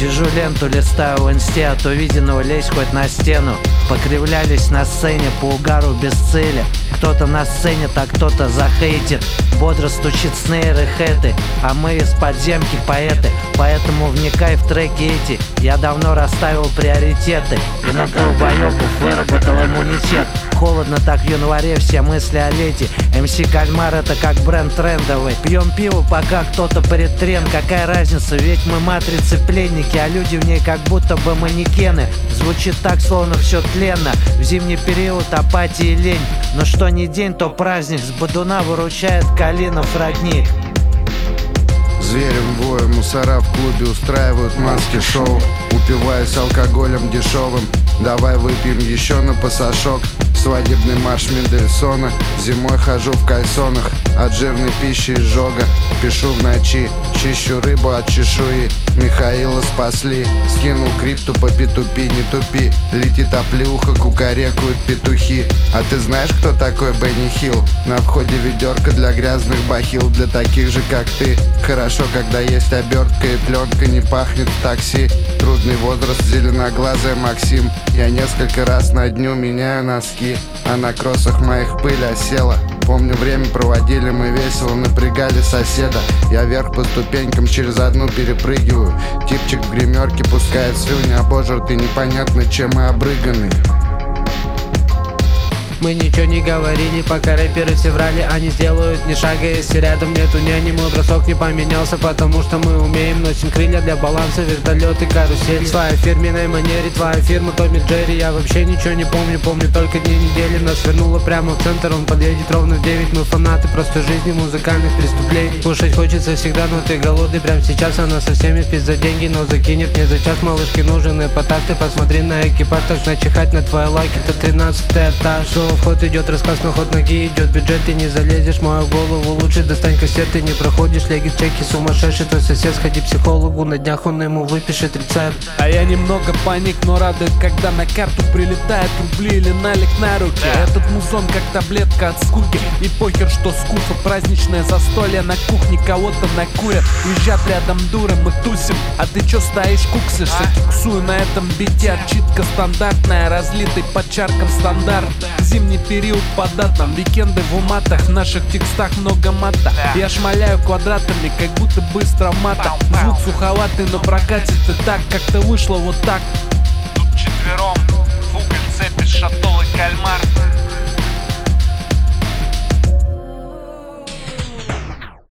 Сижу, ленту листаю в инсте, от увиденного лезь хоть на стену. Покривлялись на сцене по угару без цели. Кто-то на сцене, так кто-то захейтит. Бодро стучит снейр и хэты, а мы из подземки поэты. Поэтому вникай в треки эти. Я давно расставил приоритеты и на долбоёбов выработал иммунитет. Холодно так в январе, все мысли о лете. МС Кальмар это как бренд трендовый. Пьем пиво, пока кто-то предтрен. Какая разница, ведь мы матрицы пленники, а люди в ней как будто бы манекены. Звучит так, словно все тленно. В зимний период апатия и лень. Но что не день, то праздник. С бодуна выручает Калинов родник. Зверем воем мусора в клубе устраивают маски-шоу. Упиваясь алкоголем дешевым, давай выпьем еще на пасашок. Свадебный марш Мендельсона. Зимой хожу в кальсонах от жирной пищи изжога. Пишу в ночи, чищу рыбу от чешуи. Михаила спасли, скинул крипту по P2P, не тупи. Летит оплеуха, кукарекают петухи. А ты знаешь, кто такой Бенни Хилл? На входе ведерко для грязных бахил. Для таких же, как ты. Хорошо, когда есть обертка и пленка, не пахнет в такси. Трудный возраст, зеленоглазая Максим. Я несколько раз на дню меняю носки, а на кроссах моих пыль осела. Помню, время проводили мы весело, напрягали соседа. Я вверх по ступенькам через одну перепрыгиваю. Типчик в гримерке пускает слюни, обожртый непонятно чем и обрыганный. Мы ничего не говорили, пока рэперы все врали. Они сделают ни шага, если рядом нету няни. Мой бросок не поменялся, потому что мы умеем. Носим крылья для баланса, вертолеты, карусель. В своей фирменной манере, твоя фирма Томми Джерри. Я вообще ничего не помню, помню только дни недели. Нас вернуло прямо в центр, он подъедет ровно в 9. Мы фанаты просто жизни, музыкальных преступлений. Кушать хочется всегда, но ты голодный прямо сейчас. Она со всеми спит за деньги, но закинет мне за час. Малышке нужен эпатаж, ты посмотри на экипаж. Так начихать на твои лайки, это 13-й этаж. В ход идет рассказ, на ход ноги идет бюджет. Ты не залезешь в мою голову, лучше достань кассет. Ты не проходишь леги, чеки, сумасшедший твой сосед. Сходи к психологу, на днях он ему выпишет рецепт. А я немного паник, но радует, когда на карту прилетают рубли или налик на руки. Этот музон как таблетка от скуки. И похер, что скуфа, праздничное застолье на кухне, кого-то накурят. Уезжат рядом дуры, мы тусим, а ты чё стоишь, куксишься? Куксую на этом бите, отчитка стандартная, разлитый под чарком стандарт. Зимний период по датам, викенды в уматах, в наших текстах много мата. Я шмаляю квадратами, как будто быстро мата. Звук суховатый, но прокатит и так, как-то вышло вот так. Тут четвером